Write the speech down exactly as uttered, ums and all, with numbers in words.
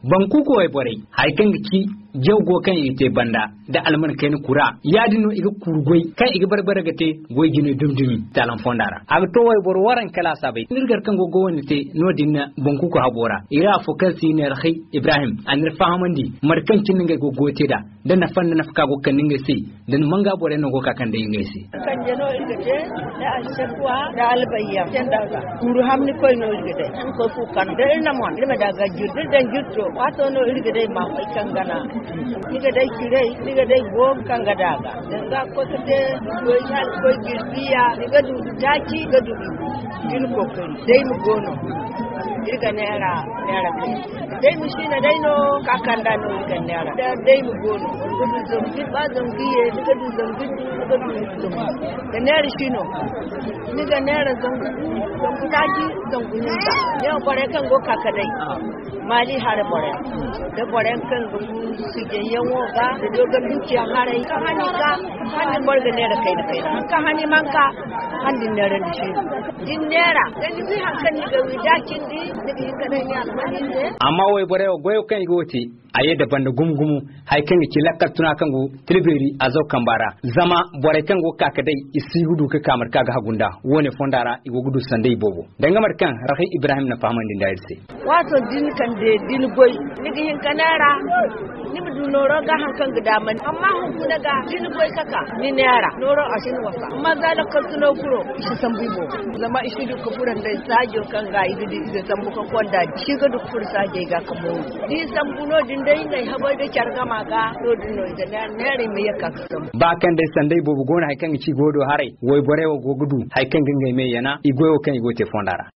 banku ko ay bore hay kan ki jawgo kan ite banda da alman kai ni kura yadino iga kurgoi kan iga barbara gate goy gine dumdumi talan fondara aga to way bor waran kala sabai nirgar kan gogo woni te no dinna banku ko habora ira fokalsi ne rahi ibrahim anir fahamandi markan kin ngai gogo te da dan na fanna nafka go kan ngai si dan manga bore no go ka kan da ngai si kan jeno igate da alshakwa da albayya tanda kuru hamni koy no igate an ko fu kan da na mon da daga jurdi dan jutto wato no igate ma kai kan gana niga dai kirei niga dai go kan gadaga dan ga ko te ko yal ko girbiya niga du daki ga du din ko kai dai mu gono irga nera nera kai dai mu shine dai no kakanda no irga nera da dai mu gono gudu zambi ba zambi e niga du zambi niga du zambi da nera shino niga nera zambi zambi daki zambi ninda ne kware kan go kakadai mali har bore da bore kan go su je yawo ga da dogon dukiya harai ka hani ka hani morga ne da kai da kai ka hani manka handin ne ran shi din nera da ni bi hakan ni ga widakin di da bi kana ni almani ne amma wai bore goyo kan igoti aye da banda gumgumu hay kan ki lakkal tuna kan go tilberi azo kambara zama bore kan go kaka dai isi hudu ka kamar kaga hagunda wone fondara igo gudu sandai bobo danga markan rahi ibrahim na fahman din da irse wato din kan de din goy ni hin kanara ni mu noro ga hankan gida man amma hun ku daga din goy kaka ni nera noro ashin wasa amma zalaka tuno kuro shi san bibo zama ishi duk kufuran dai sajo kan ga idi da sambu kan konda shi ga duk fur saje ga kamo di sambu no din dai ngai habai da kyarga maga to din no da nere me yakka ba kan dai sandai bobo gona hay kan ci godo harai wai borewa gogudu hay kan gangai me yana igoyo kan igote fondara